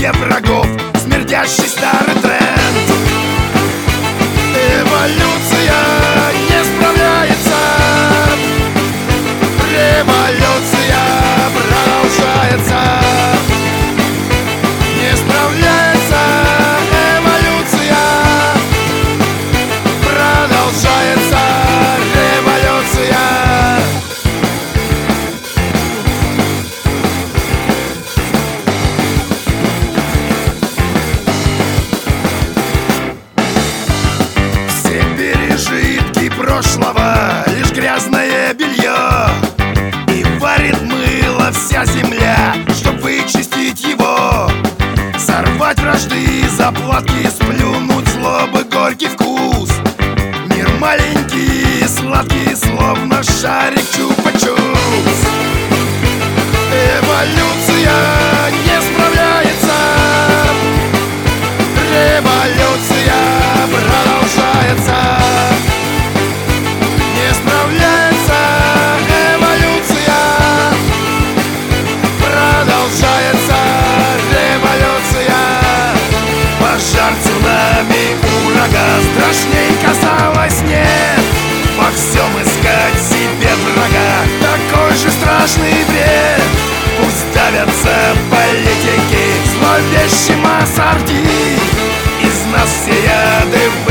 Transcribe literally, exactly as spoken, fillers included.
себе врагов, смердящий старый тренд. Эволюция не справляется, революция продолжается. Не справляется эволюция, продолжается революция. Все пережитки прошлого — лишь грязное белье, и варит мыло вся земля, чтоб вычистить его. Сорвать вражды, заплатки, сплюнуть злобы, горький вкус. Мир маленький, сладкий, словно шарик чупа-чупс. Эволюция не справляется, революция продолжается. Не справляется эволюция, продолжается революция. Пожар, цунами, ураган, страшней казалось нет. Во всем искать себе врага, такой же страшный бред. Пусть давятся политики, зловещий массорди, из нас все яды